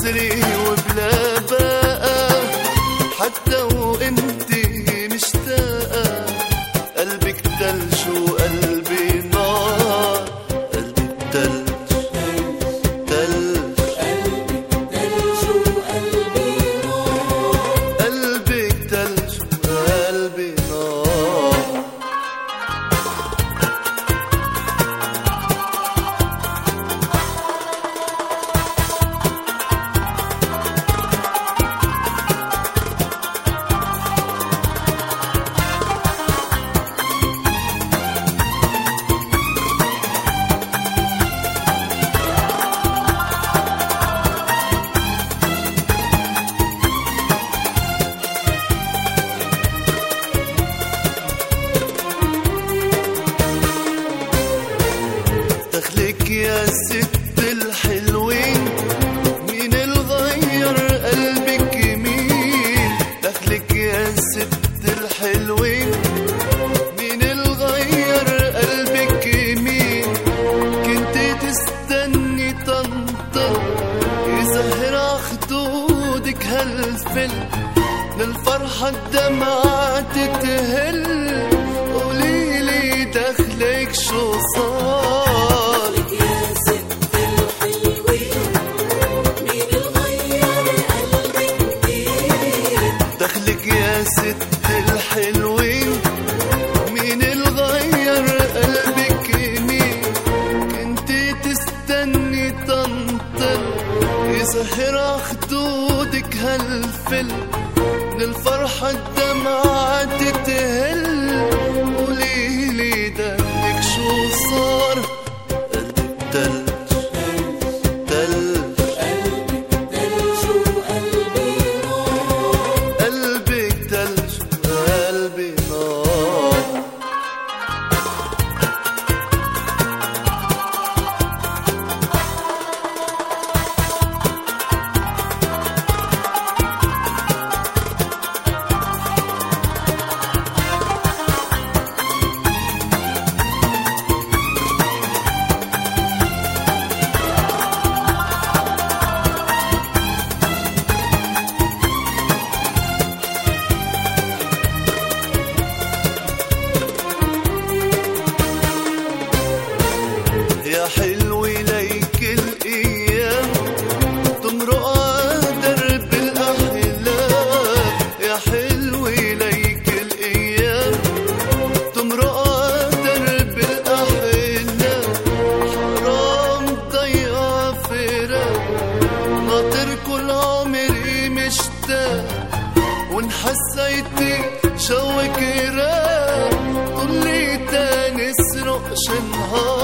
كسري وبلا بقى، حتى وانتي مشتاقة. قلبك تلج وقلبي نار، قلبك تلج تلج، قلبك تلج وقلبي نار، قلبك تلج وقلبي نار. دخلك يا ست الحلوين، مين الغير قلبك يمين؟ دخلك يا ست الحلوين، مين الغير قلبك يمين؟ كنت تستني طنطن يزهر عخدودك هالفل، للفرحة الدمعة تتهل. قوليلي دخلك شو صار؟ دخلك يا ست الحلوين، مين الغير قلبك يمين؟ كنت تستني طنطن يزهر خدودك هالفل، من الفرحة الدمعة تتهل. قوليلي دخلك شو صار؟ قلبك تلج تلج، قلبك تلج وقلبي نار. يا حلوة ليك الأيام تمرق درب الأحلام، يا حلوة ليك الأيام تمرق درب الأحلام. حرام ضيع فراق، ناطر كل عمري مشتاق، وإن حسيتي جوك راق طلي تاني اسرق شنهار.